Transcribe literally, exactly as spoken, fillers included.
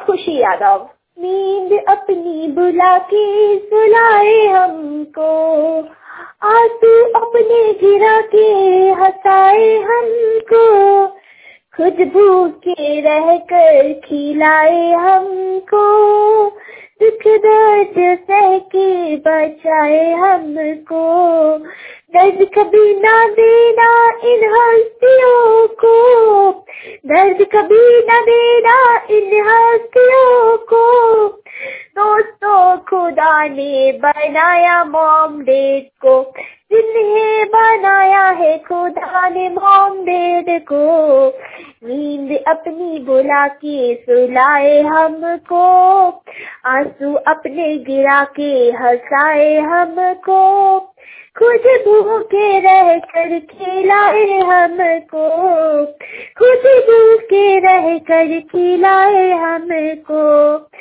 खुशी यादव। नींद अपनी बुला के सुलाए हमको, आंसू अपने गिरा के हंसाए हमको, खुद भूखे रहकर खिलाए हमको, दुख दर्द सह के बचाए हमको। दर्द कभी ना देना इन हस्तियों को, दर्द कभी ना देना इन हस्तियों को। दोस्तों खुदा ने बनाया मॉम डैड को, जिन्हें बनाया है खुदा ने मॉम डैड को। नींद अपनी बुला के सुलाए हमको, आंसू अपने गिरा के हंसाए हमको, खुद भूखे रह कर खिलाए हमको, खुद भूखे रह कर खिलाए हमको।